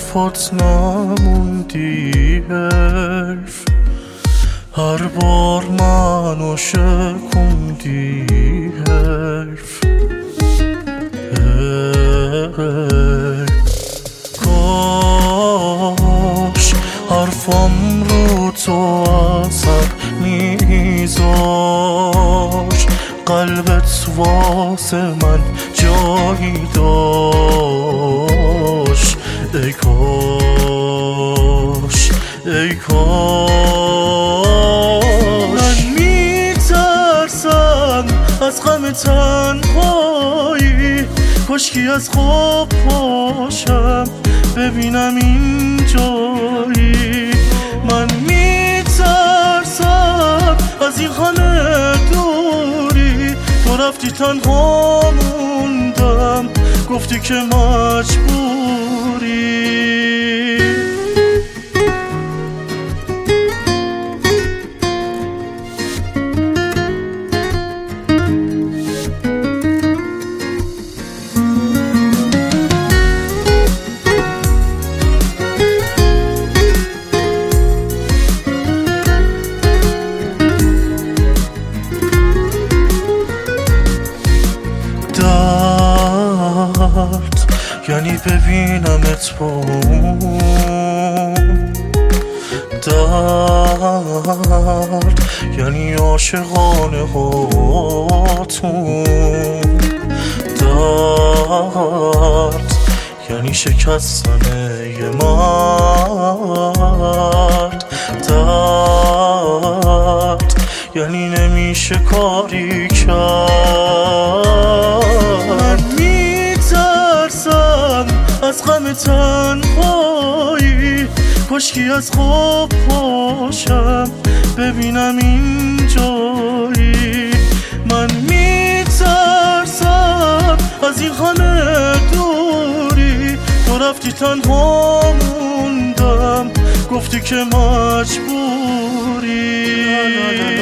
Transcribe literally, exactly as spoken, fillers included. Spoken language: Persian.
حرفات نموندی حرف، هر بار منو شکوندی حرف. کاش حرفم رو تو اثر میذاش، قلبت واسه من جایی داشت. ای کاش ای کاش. من میترسم از غم تنهایی، کاشکی از خواب پاشم ببینم این جایی. من میترسم از این همه دوری، تو رفتی تنها موندم، گفتی که مجبوری. یعنی ببینمت با اون درد، یعنی عاشقانه هاتون درد، یعنی شکستن یه مرد درد، یعنی نمیشه کاری کرد. از غم تنهایی، کاشکی از خواب پاشم ببینم این جایی. من میترسم از این همه دوری، تو رفتی تنها موندم، گفتی که مجبوری.